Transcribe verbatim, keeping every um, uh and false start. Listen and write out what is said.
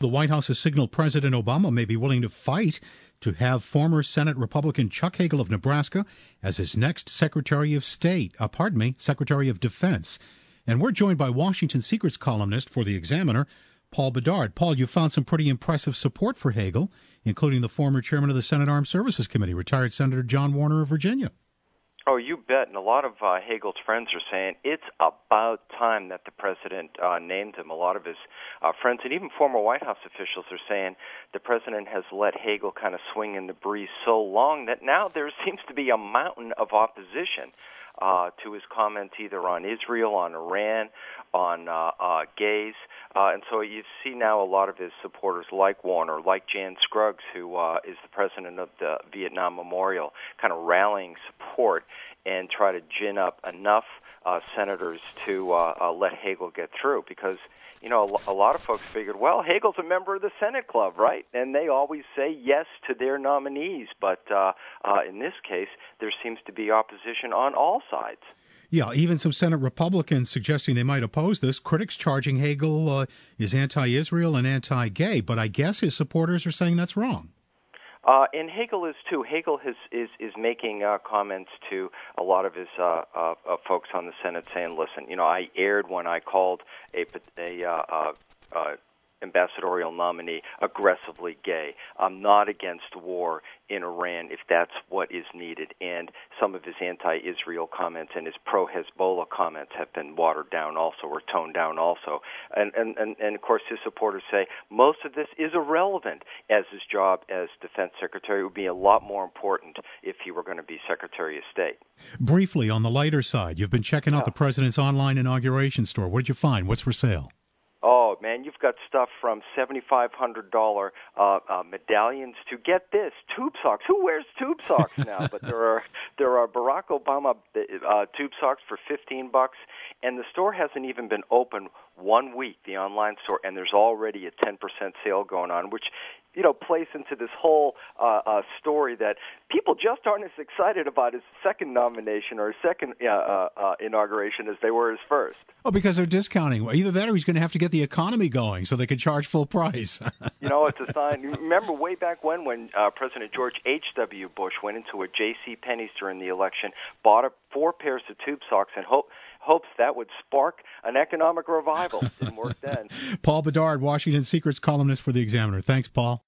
The White House has signaled President Obama may be willing to fight to have former Senate Republican Chuck Hagel of Nebraska as his next Secretary of State, uh, pardon me, Secretary of Defense. And we're joined by Washington Secrets columnist for The Examiner, Paul Bedard. Paul, you found some pretty impressive support for Hagel, including the former chairman of the Senate Armed Services Committee, retired Senator John Warner of Virginia. Oh, you bet. And a lot of uh, Hagel's friends are saying it's about time that the president uh, named him. A lot of his uh, friends and even former White House officials are saying the president has let Hagel kind of swing in the breeze so long that now there seems to be a mountain of opposition uh, to his comments either on Israel, on Iran, on uh, uh, gays. Uh, and so you see now a lot of his supporters like Warner, like Jan Scruggs, who uh, is the president of the Vietnam Memorial, kind of rallying support and try to gin up enough uh, senators to uh, uh, let Hagel get through. Because, you know, a, a lot of folks figured, well, Hagel's a member of the Senate Club, right? And they always say yes to their nominees. But uh, uh, in this case, there seems to be opposition on all sides. Yeah, even some Senate Republicans suggesting they might oppose this. Critics charging Hagel uh, is anti-Israel and anti-gay, but I guess his supporters are saying that's wrong. Uh, and Hagel is too. Hagel has, is is making uh, comments to a lot of his uh, uh, uh, folks on the Senate, saying, "Listen, you know, I erred when I called a, a uh, uh, uh, ambassadorial nominee aggressively gay. I'm not against war in Iran if that's what is needed." And some of his anti-Israel comments and his pro-Hezbollah comments have been watered down also, or toned down also. And, and, and, and of course, his supporters say most of this is irrelevant, as his job as defense secretary would be a lot more important if he were going to be Secretary of State. Briefly, on the lighter side, you've been checking out the president's online inauguration store. What did you find? What's for sale? Oh, man, you've got stuff from seven thousand five hundred dollars uh, uh, medallions to, get this, tube socks. Who wears tube socks now? But there are there are Barack Obama uh, tube socks for fifteen bucks, and the store hasn't even been open one week, the online store, and there's already a ten percent sale going on, which, you know, plays into this whole uh, uh, story that people just aren't as excited about his second nomination or his second uh, uh, uh, inauguration as they were his first. Oh, because they're discounting. Either that or he's going to have to get the economy going so they can charge full price. You know, it's a sign. Remember way back when, when uh, President George H W. Bush went into a J C. Penney's during the election, bought a, four pairs of tube socks, and hope, hopes that would spark an economic revival. Didn't work then. Paul Bedard, Washington Secrets columnist for The Examiner. Thanks, Paul.